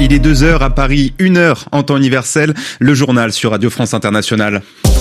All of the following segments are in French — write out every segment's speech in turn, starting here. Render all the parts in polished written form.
Il est 2h à Paris, 1h en temps universel. Le journal sur Radio France Internationale.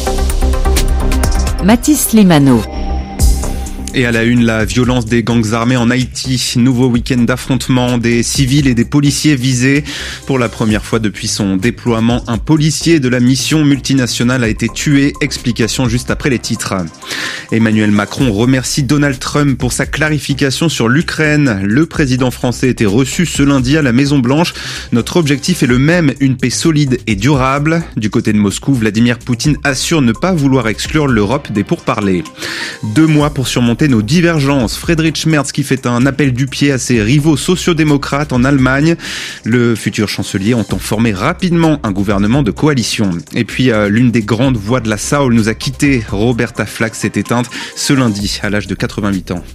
Mathis Limano. Et à la une, la violence des gangs armés en Haïti. Nouveau week-end d'affrontements, des civils et des policiers visés. Pour la première fois depuis son déploiement, un policier de la mission multinationale a été tué. Explication juste après les titres. Emmanuel Macron remercie Donald Trump pour sa clarification sur l'Ukraine. Le président français était reçu ce lundi à la Maison-Blanche. Notre objectif est le même, une paix solide et durable. Du côté de Moscou, Vladimir Poutine assure ne pas vouloir exclure l'Europe des pourparlers. 2 mois pour surmonter nos divergences. Friedrich Merz qui fait un appel du pied à ses rivaux sociodémocrates en Allemagne. Le futur chancelier entend former rapidement un gouvernement de coalition. Et puis, l'une des grandes voix de la Soul nous a quittés. Roberta Flack s'est éteinte ce lundi à l'âge de 88 ans.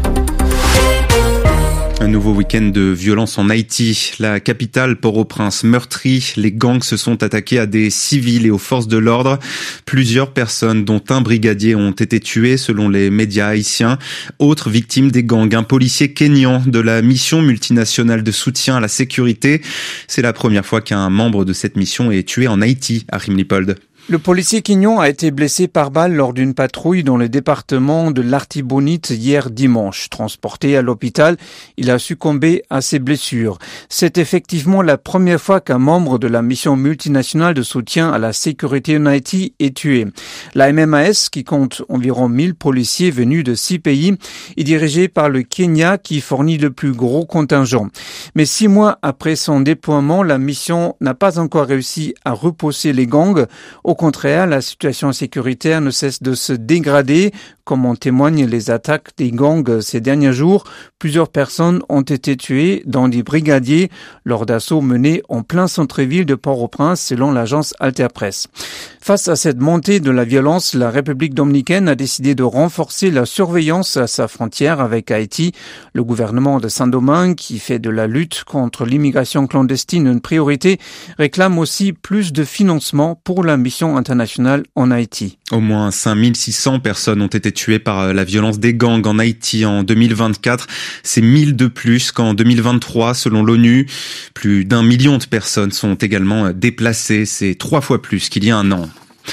Un nouveau week-end de violence en Haïti. La capitale, Port-au-Prince, meurtrie. Les gangs se sont attaqués à des civils et aux forces de l'ordre. Plusieurs personnes, dont un brigadier, ont été tuées selon les médias haïtiens. Autres victimes des gangs, un policier kényan de la mission multinationale de soutien à la sécurité. C'est la première fois qu'un membre de cette mission est tué en Haïti, Achim Lippold. Le policier kényan a été blessé par balle lors d'une patrouille dans le département de l'Artibonite hier dimanche. Transporté à l'hôpital, il a succombé à ses blessures. C'est effectivement la première fois qu'un membre de la mission multinationale de soutien à la sécurité en Haïti est tué. La MMAS, qui compte environ 1000 policiers venus de 6 pays, est dirigée par le Kenya qui fournit le plus gros contingent. Mais 6 mois après son déploiement, la mission n'a pas encore réussi à repousser les gangs. Au contraire, la situation sécuritaire ne cesse de se dégrader, comme en témoignent les attaques des gangs ces derniers jours. Plusieurs personnes ont été tuées, dont des brigadiers, lors d'assauts menés en plein centre-ville de Port-au-Prince, selon l'agence Alterpresse. Face à cette montée de la violence, la République dominicaine a décidé de renforcer la surveillance à sa frontière avec Haïti. Le gouvernement de Saint-Domingue, qui fait de la lutte contre l'immigration clandestine une priorité, réclame aussi plus de financement pour la mission internationale en Haïti. Au moins 5600 personnes ont été tuées par la violence des gangs en Haïti en 2024. C'est 1000 de plus qu'en 2023 selon l'ONU. Plus d'1 million de personnes sont également déplacées. C'est 3 fois plus qu'il y a un an.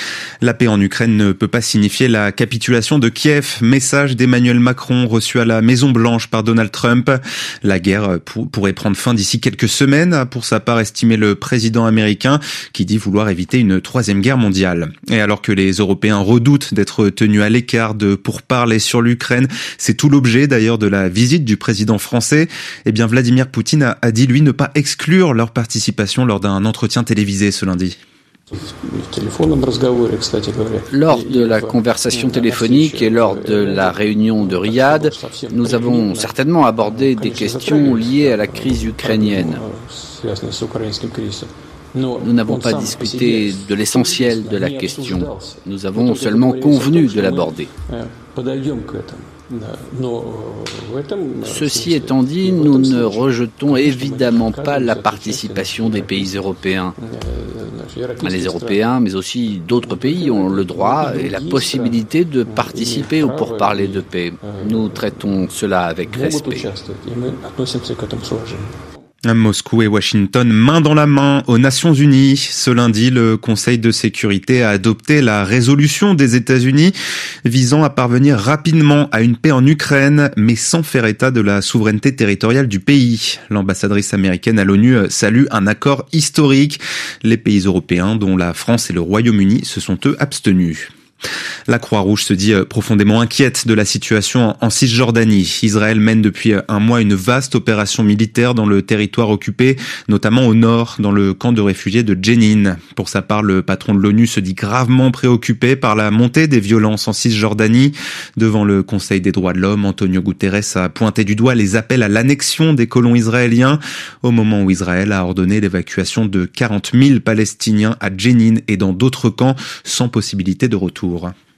La paix en Ukraine ne peut pas signifier la capitulation de Kiev. Message d'Emmanuel Macron reçu à la Maison-Blanche par Donald Trump. La guerre pourrait prendre fin d'ici quelques semaines, a pour sa part estimé le président américain qui dit vouloir éviter une 3e guerre mondiale. Et alors que les Européens redoutent d'être tenus à l'écart de pourparlers sur l'Ukraine, c'est tout l'objet d'ailleurs de la visite du président français. Eh bien, Vladimir Poutine a dit lui ne pas exclure leur participation lors d'un entretien télévisé ce lundi. Lors de la conversation téléphonique et lors de la réunion de Riyad, nous avons certainement abordé des questions liées à la crise ukrainienne. Nous n'avons pas discuté de l'essentiel de la question. Nous avons seulement convenu de l'aborder. Ceci étant dit, nous ne rejetons évidemment pas la participation des pays européens. Les Européens, mais aussi d'autres pays, ont le droit et la possibilité de participer aux pourparlers de paix. Nous traitons cela avec respect. Moscou et Washington, main dans la main aux Nations Unies. Ce lundi, le Conseil de sécurité a adopté la résolution des États-Unis visant à parvenir rapidement à une paix en Ukraine, mais sans faire état de la souveraineté territoriale du pays. L'ambassadrice américaine à l'ONU salue un accord historique. Les pays européens, dont la France et le Royaume-Uni, se sont eux abstenus. La Croix-Rouge se dit profondément inquiète de la situation en Cisjordanie. Israël mène depuis un mois une vaste opération militaire dans le territoire occupé, notamment au nord, dans le camp de réfugiés de Jenin. Pour sa part, le patron de l'ONU se dit gravement préoccupé par la montée des violences en Cisjordanie. Devant le Conseil des droits de l'homme, Antonio Guterres a pointé du doigt les appels à l'annexion des colons israéliens, au moment où Israël a ordonné l'évacuation de 40 000 Palestiniens à Jenin et dans d'autres camps sans possibilité de retour.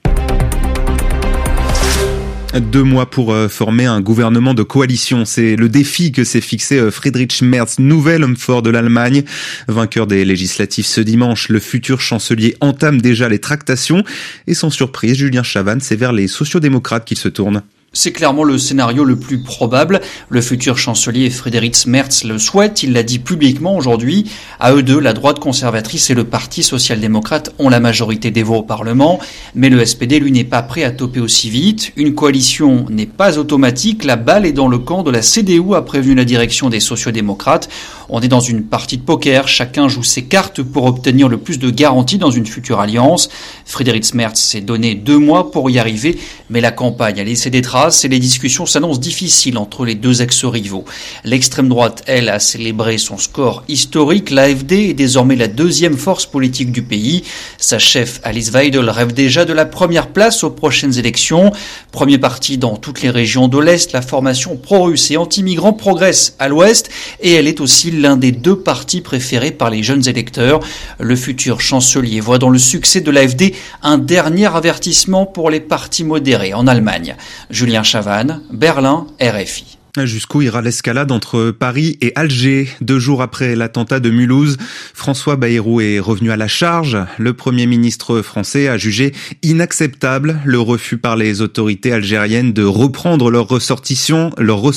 2 mois pour former un gouvernement de coalition. C'est le défi que s'est fixé Friedrich Merz, nouvel homme fort de l'Allemagne. Vainqueur des législatives ce dimanche, le futur chancelier entame déjà les tractations. Et sans surprise, Julien Chavannes, c'est vers les sociodémocrates qu'il se tourne. C'est clairement le scénario le plus probable. Le futur chancelier Friedrich Merz le souhaite, il l'a dit publiquement aujourd'hui. À eux deux, la droite conservatrice et le parti social-démocrate ont la majorité des voix au Parlement, mais le SPD, lui, n'est pas prêt à toper aussi vite. Une coalition n'est pas automatique, la balle est dans le camp de la CDU, a prévenu la direction des sociaux-démocrates. On est dans une partie de poker, chacun joue ses cartes pour obtenir le plus de garanties dans une future alliance. Friedrich Merz s'est donné 2 mois pour y arriver, mais la campagne a laissé des traces et les discussions s'annoncent difficiles entre les deux ex-rivaux. L'extrême droite, elle, a célébré son score historique. L'AfD est désormais la deuxième force politique du pays. Sa chef, Alice Weidel, rêve déjà de la première place aux prochaines élections. Premier parti dans toutes les régions de l'Est, la formation pro-russe et anti-migrants progresse à l'Ouest et elle est aussi l'un des 2 partis préférés par les jeunes électeurs. Le futur chancelier voit dans le succès de l'AfD un dernier avertissement pour les partis modérés en Allemagne. Julien Chavannes, Berlin, RFI. Jusqu'où ira l'escalade entre Paris et Alger? 2 jours après l'attentat de Mulhouse, François Bayrou est revenu à la charge. Le Premier ministre français a jugé inacceptable le refus par les autorités algériennes de reprendre leurs ressortissants,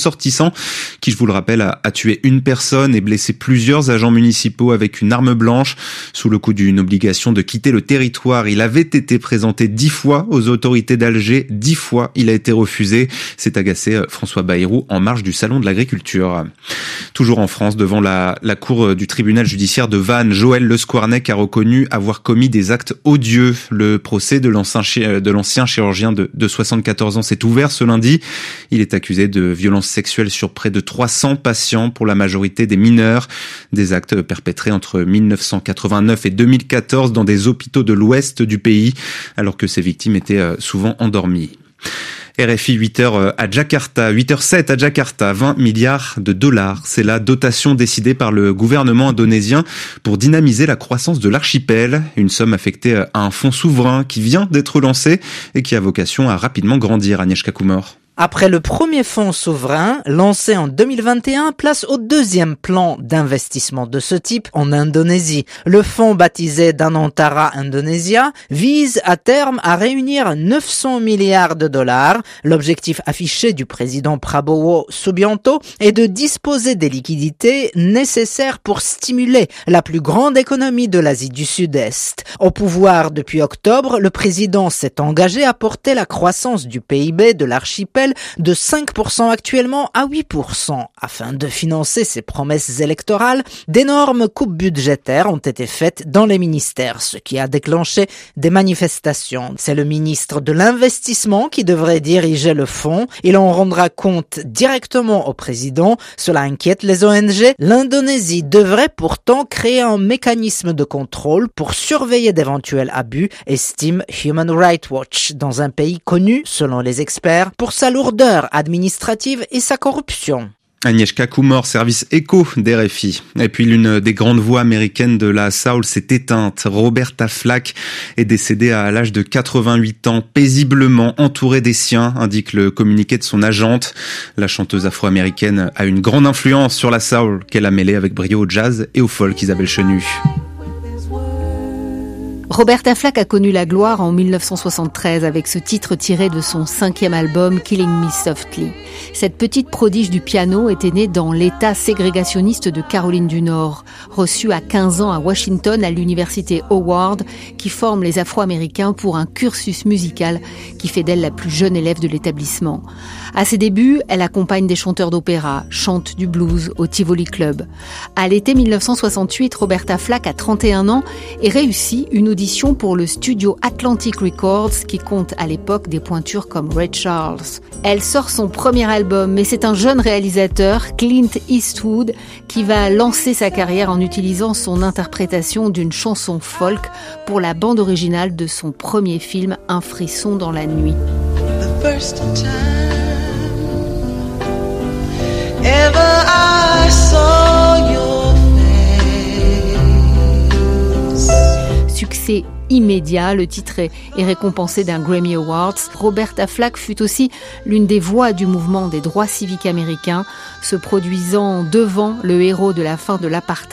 qui, je vous le rappelle, a tué une personne et blessé plusieurs agents municipaux avec une arme blanche. Sous le coup d'une obligation de quitter le territoire, il avait été présenté 10 fois aux autorités d'Alger. 10 fois, il a été refusé. C'est agacé François Bayrou en marge du salon de l'agriculture. Toujours en France, devant la cour du tribunal judiciaire de Vannes, Joël Le Squarnec a reconnu avoir commis des actes odieux. Le procès de l'ancien chirurgien de 74 ans s'est ouvert ce lundi. Il est accusé de violences sexuelles sur près de 300 patients, pour la majorité des mineurs. Des actes perpétrés entre 1989 et 2014 dans des hôpitaux de l'ouest du pays, alors que ces victimes étaient souvent endormies. RFI 8h à Jakarta, 8h07 à Jakarta, 20 milliards de dollars. C'est la dotation décidée par le gouvernement indonésien pour dynamiser la croissance de l'archipel. Une somme affectée à un fonds souverain qui vient d'être lancé et qui a vocation à rapidement grandir. Agnieszka Kumor. Après le premier fonds souverain, lancé en 2021, place au 2e plan d'investissement de ce type en Indonésie. Le fonds baptisé Danantara Indonesia vise à terme à réunir 900 milliards de dollars. L'objectif affiché du président Prabowo Subianto est de disposer des liquidités nécessaires pour stimuler la plus grande économie de l'Asie du Sud-Est. Au pouvoir depuis octobre, le président s'est engagé à porter la croissance du PIB de l'archipel de 5% actuellement à 8%. Afin de financer ses promesses électorales, d'énormes coupes budgétaires ont été faites dans les ministères, ce qui a déclenché des manifestations. C'est le ministre de l'Investissement qui devrait diriger le fonds. Il en rendra compte directement au président. Cela inquiète les ONG. L'Indonésie devrait pourtant créer un mécanisme de contrôle pour surveiller d'éventuels abus, estime Human Rights Watch, dans un pays connu, selon les experts, pour sa lourdeur administrative et sa corruption. Agnieszka Kumor, service écho d'RFI. Et puis l'une des grandes voix américaines de la soul s'est éteinte. Roberta Flack est décédée à l'âge de 88 ans, paisiblement entourée des siens, indique le communiqué de son agente. La chanteuse afro-américaine a une grande influence sur la soul qu'elle a mêlée avec brio au jazz et au folk. Isabelle Chenu. Roberta Flack a connu la gloire en 1973 avec ce titre tiré de son 5e album Killing Me Softly. Cette petite prodige du piano était née dans l'État ségrégationniste de Caroline du Nord, reçue à 15 ans à Washington à l'université Howard qui forme les Afro-Américains pour un cursus musical qui fait d'elle la plus jeune élève de l'établissement. À ses débuts, elle accompagne des chanteurs d'opéra, chante du blues au Tivoli Club. À l'été 1968, Roberta Flack a 31 ans et réussit une audition pour le studio Atlantic Records qui compte à l'époque des pointures comme Ray Charles. Elle sort son premier album, mais c'est un jeune réalisateur, Clint Eastwood, qui va lancer sa carrière en utilisant son interprétation d'une chanson folk pour la bande originale de son premier film Un frisson dans la nuit. Ever I saw your face. Succès immédiat, le titre est récompensé d'un Grammy Awards. Roberta Flack fut aussi l'une des voix du mouvement des droits civiques américains, se produisant devant le héros de la fin de l'apartheid.